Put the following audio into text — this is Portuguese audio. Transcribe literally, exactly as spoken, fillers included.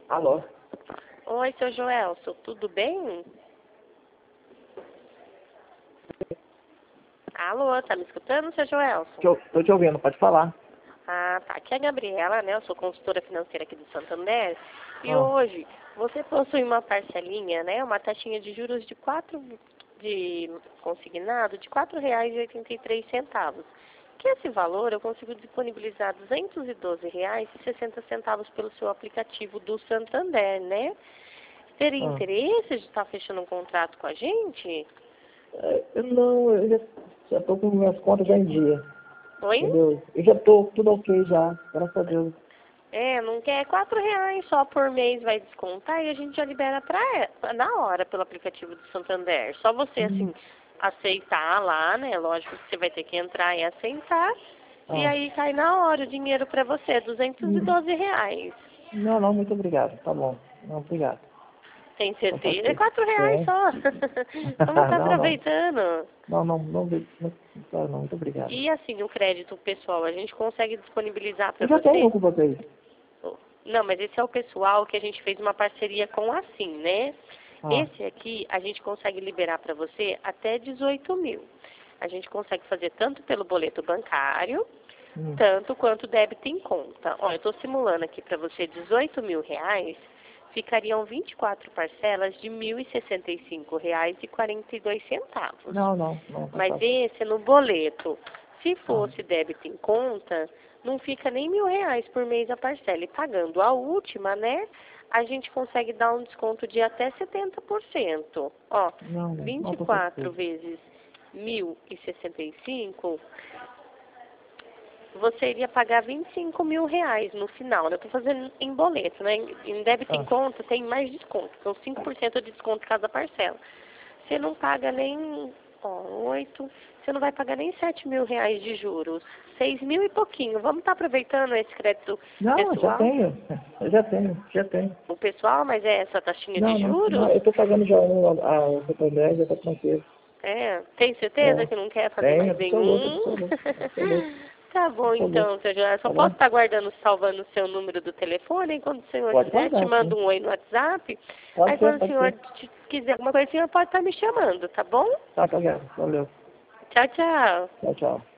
Alô? Oi, seu Joelson, tudo bem? Alô, tá me escutando, seu Joelson? Tô, tô te ouvindo, pode falar. Ah, tá. Aqui é a Gabriela, né? Eu sou consultora financeira aqui do Santander. E Ah, hoje você possui uma parcelinha, né? Uma taxinha de juros de quatro de consignado de quatro reais e oitenta e três centavos. Que esse valor eu consigo disponibilizar duzentos e doze reais e sessenta centavos pelo seu aplicativo do Santander, né? Teria ah. interesse de estar fechando um contrato com a gente? É, eu não, eu já, já tô com minhas contas já em dia, Oi? entendeu? Eu já tô tudo ok já, graças a Deus. É, não quer quatro reais só por mês vai descontar e a gente já libera pra, na hora pelo aplicativo do Santander. Só você, Hum, assim, aceitar lá, né? Lógico que você vai ter que entrar e aceitar. E ah, aí cai na hora o dinheiro pra você, duzentos e hum, doze reais. não, não, muito obrigado, tá bom. Não, obrigado. Tem Então tá certeza? É ok. quatro reais Tem. só. Vamos estar Não, não, aproveitando. não, não, não, não, não, não, muito obrigado. E assim, o crédito pessoal, a gente consegue disponibilizar pra Eu já tenho um você? com vocês. Não, mas esse é o pessoal que a gente fez uma parceria com assim, né? Ah, Esse aqui a gente consegue liberar para você até dezoito mil. A gente consegue fazer tanto pelo boleto bancário, hum, tanto quanto débito em conta. Olha, eu estou simulando aqui para você dezoito mil reais, ficariam vinte e quatro parcelas de mil e sessenta e cinco reais e quarenta e dois centavos. não, não, não, tá Mas fácil. esse no boleto, se Ah, fosse débito em conta, não fica nem mil reais por mês a parcela. E pagando a última, né, a gente consegue dar um desconto de até setenta por cento. Ó, não, não, vinte não e tô quatro satisfeito. vezes mil e sessenta e cinco, você iria pagar vinte e cinco mil reais no final. Eu estou fazendo em boleto, né? Em em débito em Ah, conta tem mais desconto, são cinco por cento de desconto cada parcela. Você não paga nem, ó, oito, você não vai pagar nem sete mil reais de juros. Seis mil e pouquinho. Vamos estar aproveitando esse crédito não, já pessoal? tenho, eu já tenho, já tenho. O pessoal, mas é essa taxinha de Não, não, não, juros? eu tô pagando já um, a, o Santander, já tá tranquilo. É, tem certeza É, que não quer fazer tenho, mais absoluto, nenhum? absoluto, absoluto, Tá bom absoluto, então, seu Joel. Só tá posso bom? estar guardando, salvando o seu número do telefone, e quando o senhor Pode quiser, te guardar, mando sim. um oi no WhatsApp. Aí Pode ser, quando o pode senhor ser. te- quiser alguma coisa, o senhor pode estar me chamando, tá bom? Tá, tá, obrigado, valeu. Tchau, tchau. Tchau, tchau.